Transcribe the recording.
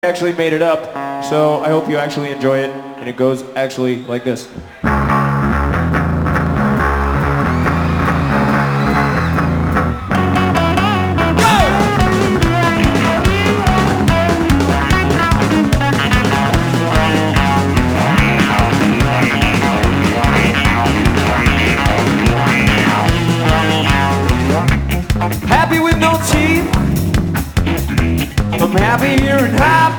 actually made it up, so I hope you actually enjoy it, and it goes actually like this. Happy with no teeth, I'm happy here and happy